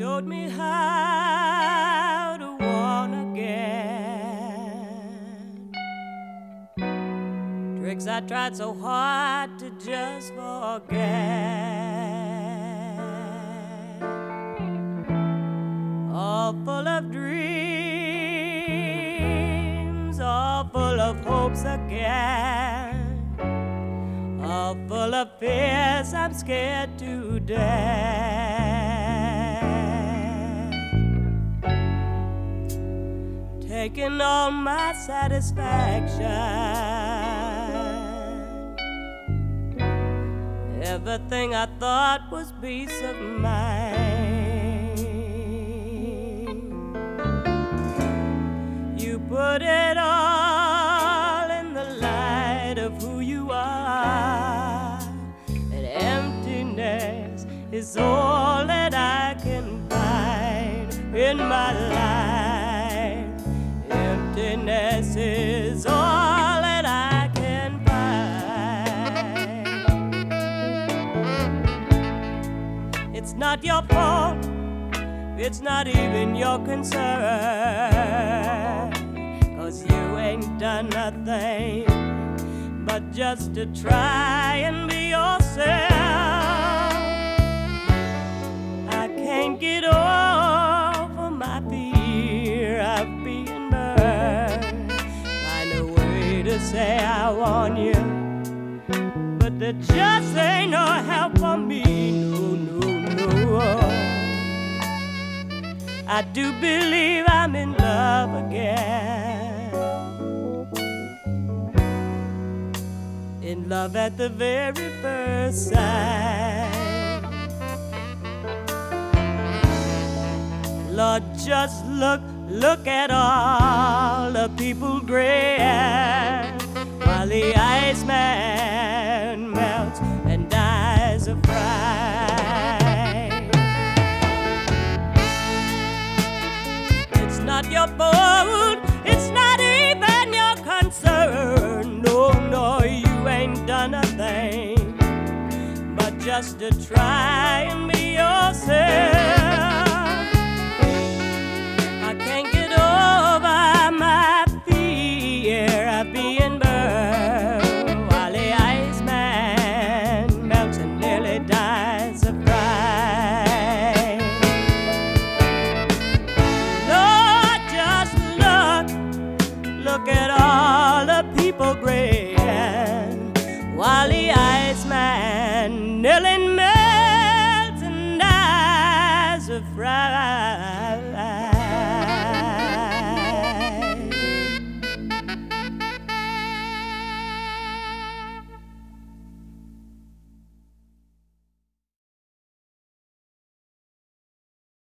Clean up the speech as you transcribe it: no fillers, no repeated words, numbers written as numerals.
showed me how to want again. Tricks I tried so hard to just forget. All full of dreams, all full of hopes again. All full of fears I'm scared to death. Taking all my satisfaction, everything I thought was peace of mind. You put it all in the light of who you are, and emptiness is all that I can find in my life. Emptiness is all that I can find. It's not your fault, it's not even your concern, 'cause you ain't done nothing but just to try and be yourself. I can't get over my fear of being burned. Find a way to say I want you, but there just ain't no help for me. No, no, no. I do believe I'm in love again, in love at the very first sight. Lord, just look at all the people grin while the Iceman melts and dies of fright. It's not your fault, it's not even your concern. No, no, you ain't done a thing but just to try and be yourself. I can't get over my fear of being burned while the Iceman melts and nearly dies of fright. Lord, just look at all the people grin while the Iceman nearly melts and dies of fright.